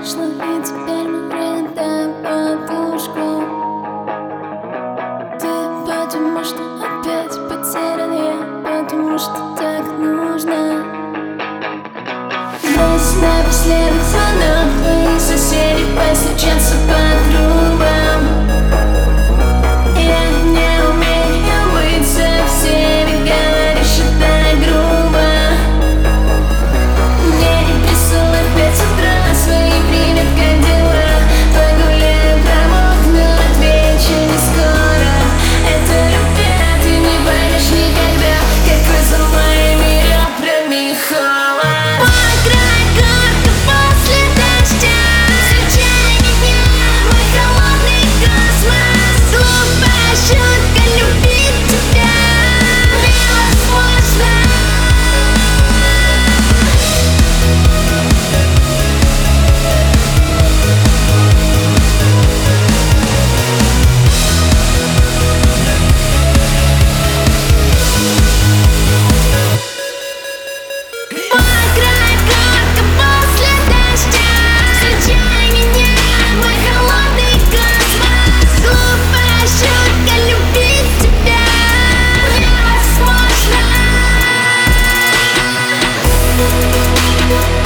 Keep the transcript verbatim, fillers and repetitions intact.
прошло, и теперь мы рыдаем подушку. Ты потому что опять потерян, я потому что так нужно. Брось напоследок звонок, твои соседи постучатся по трубам. Я не умею быть со всеми, говоришь, это грубо. Мне присылай в пять утра свои привет, как дела. Погуляю, промокну, отвечу не скоро. Это любовь, ты не поймешь никогда, какой за моими ребрами холод. Мокрая горка после дождя, случайно дня, мой холодный космос. Глупая шутка любить тебя невозможно. Мокрая горка после дождя, встречай меня, мой холодный космос. Глупая шутка любить тебя невозможно.